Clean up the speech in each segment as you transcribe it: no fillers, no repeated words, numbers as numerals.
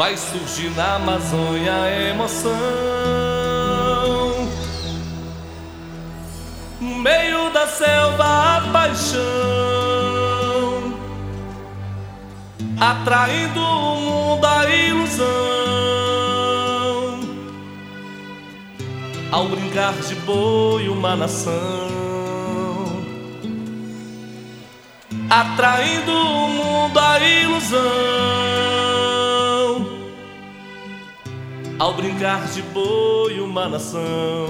vai surgir na Amazônia a emoção. No meio da selva a paixão, atraindo o mundo a ilusão. Ao brincar de boi uma nação, atraindo o mundo a ilusão. Ao brincar de boi uma nação.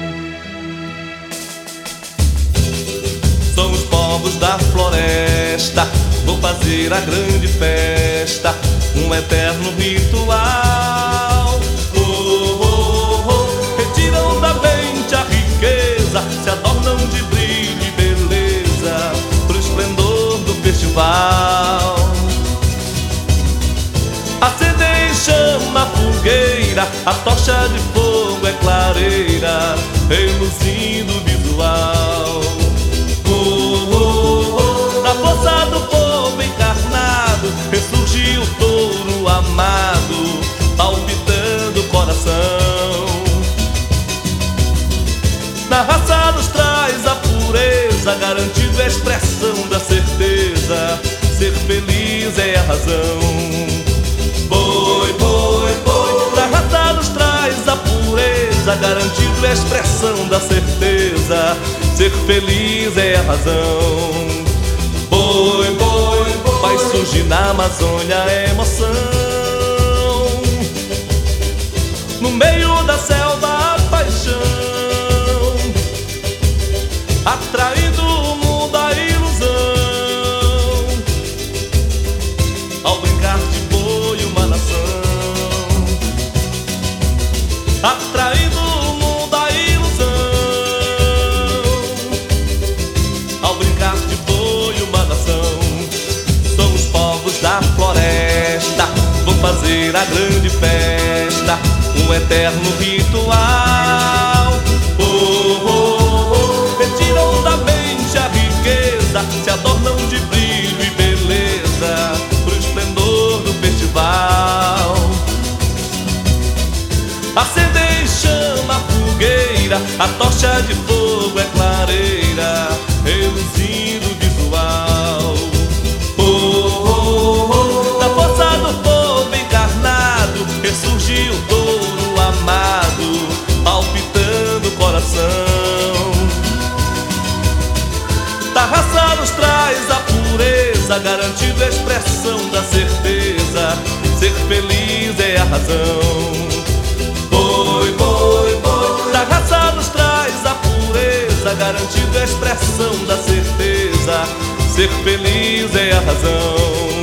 São os povos da floresta, vou fazer a grande festa, um eterno ritual. Oh, oh, oh. Retiram da mente a riqueza, se adornam de brilho e beleza pro esplendor do festival. Acendem chama a fogueira, a tocha de fogo é clareira, reluzindo o visual. Na força do povo encarnado, ressurgiu o touro amado, palpitando o coração. Na raça nos traz a pureza, garantindo a expressão da certeza, ser feliz é a razão. Boi, boi, boi. Na raça nos traz a pureza, garantindo a expressão da certeza, ser feliz é a razão. Boi, boi, boi. Vai surgir na Amazônia a emoção. No meio da selva a paixão, atraindo o mundo a ilusão. Ao brincar de boi uma nação, atraindo o mundo a ilusão. Ao brincar de boi uma nação. São os povos da floresta, vão fazer a grande festa, um eterno ritual. Oh, oh, oh. Retiram da mente a riqueza, se adornam de brilho e beleza pro esplendor do festival. Acendem chama a fogueira, a tocha de fogo é clareira, reluzindo o visual. Oh, oh, oh. Na força do povo encarnado, ressurgiu o touro amado, palpitando o coração. Da raça nos traz a pureza, garantindo a expressão da certeza, ser feliz é a razão. Boi, boi, boi. Da raça nos traz a pureza, garantindo a expressão da certeza, ser feliz é a razão.